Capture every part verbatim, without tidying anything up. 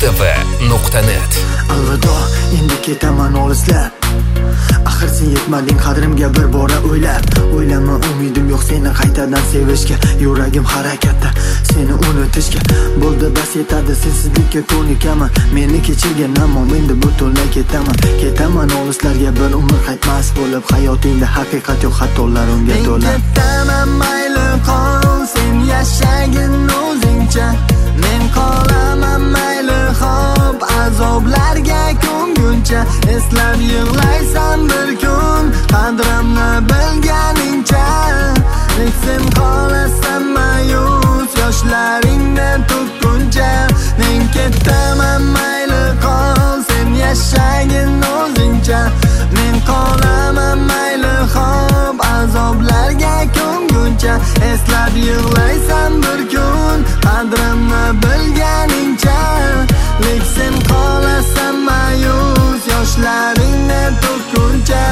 nuqta v nuqta net. Alvido, endi ketaman olislar. Axir sen yetmading qadrimga bir bora o'ylab. O'ylama, umidim yo'q seni qaytadan sevishga. Yuragim harakatda, seni unutishga. Bo'ldi bas yetadi, sensizlikka ko'nikaman. Meni kechirgan ammo endi butunlay ketaman. Ketaman olislarga, bir umr qaytmas bo'lib. Hayotingda haqiqat yo'q, xatolar unga to'la. Men ketaman, mayli qol, sen yashagin o'zingcha. Men qolaman, mayli xo'p, azoblarga ko'nguncha. Eslab yig'laysan bir kun, qadrimni bilganingcha. Sen qolasan mayus, yoshlaringni to'kkuncha. Men ketaman, mayli qol, sen yashagin o'zingcha. Men qolaman, mayli xo'p, azoblarga ko'nguncha. Eslab yig'laysan bir kun, qadrimni bilganingcha. Lek sen qolasan mayus, yoshlaringni to'kkuncha.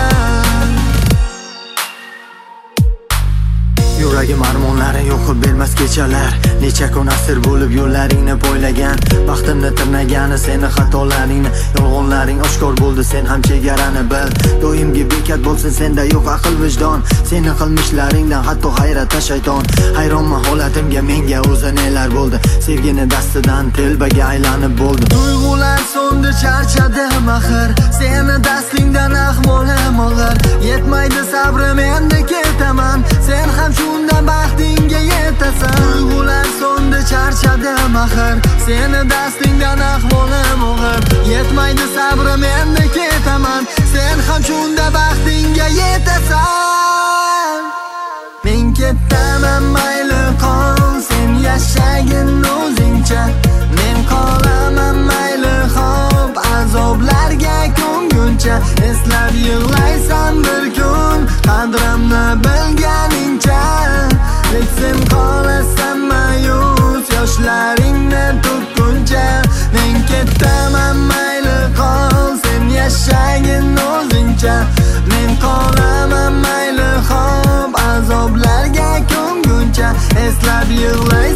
Yuragim armonlari yo'qib bermas kechalar. Necha kun asir bo'lib yo'llaringni poylagan. Baxtimni tirnagani seni xatolaringni. Yolg'onlaring oshkor bo'ldi, sen ham chegarani bil. Doimgi bekat bo'lsin senda yo'q aql vijdon. Seni qilmishlaringdan hatto hayratda shayton. Hayronman holatimga, menga o'zi nelar bo'ldi. Sevgini dastidan telbaga aylanib bo'ldi. Tuyg'ular so'ndi, charchadim axir. Seni dastingdan ahvolim og'ir. Yetmaydi sabrim, endi ketaman. Sen ham shunda baxtingga yetasan. Tuyg'ular so'ndi, charchadim axir. Seni dastingdan ahvolim og'ir. Yetmaydi sabrim, endi ketaman. Sen ham shunda baxtingga yetasan. Men ketaman, mayli qol, sen yashagin o'zingcha. Men qolaman, mayli xo'p, azoblarga ko'nguncha. Eslab yig'laysan bir kun, qadrimni bilganingcha. Lek sen qolasan mayus, yoshlaringni to'kkuncha. Men ketaman, mayli qol, sen yashagin o'zingcha. Men qolaman, mayli xo'p, azoblarga ko'nguncha. Eslab yig'lay